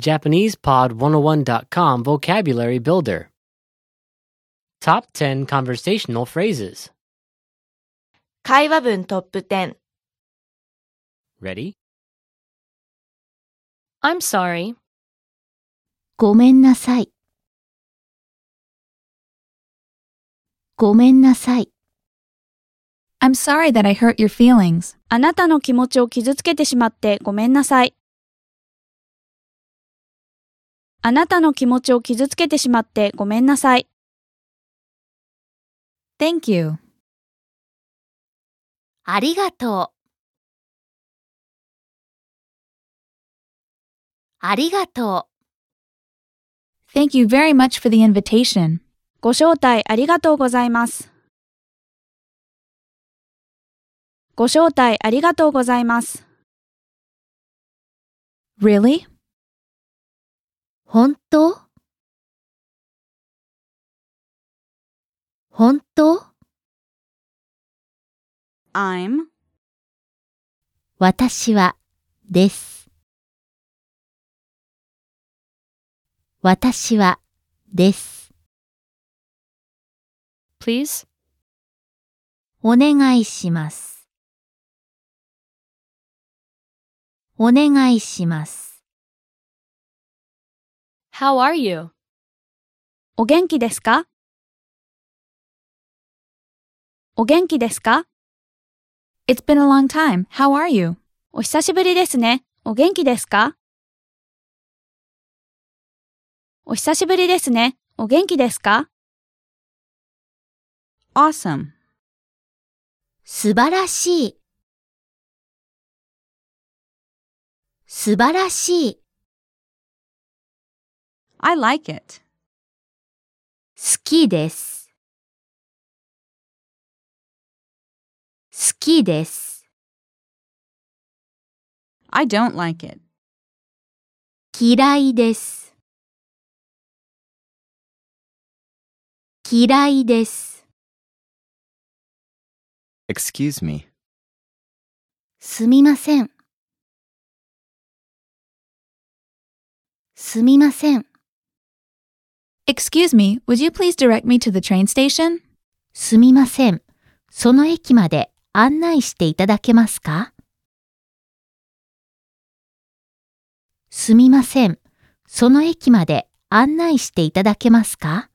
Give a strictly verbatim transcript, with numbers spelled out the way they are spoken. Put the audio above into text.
Japanese Pod one oh one dot com Vocabulary Builder. Top ten Conversational Phrases. 会話文トップテン。 Ready? I'm sorry. ごめんなさい。ごめんなさい。 I'm sorry that I hurt your feelings. あなたの気持ちを傷つけてしまってごめんなさい。あなたの気持ちを傷つけてしまってごめんなさい。 Thank you. ありがとう。ありがとう。 Thank you very much for the invitation. ご招待ありがとうございます。ご招待ありがとうございます。 Really? 本当？本当？ I'm 私は、です。私は、です。 Please? お願いします。お願いします。 How are you? お元気ですか？お元気ですか？ It's been a long time. How are you? お久しぶりですね。お元気ですか？お久しぶりですね。お元気ですか？ Awesome. 素晴らしい。素晴らしい。 I like it. 好きです。好きです。 I don't like it. 嫌いです。嫌いです。 Excuse me. すみません。すみません。 Excuse me, would you please direct me to the train station? すみません。その駅まで案内していただけますか？すみません。その駅まで案内していただけますか？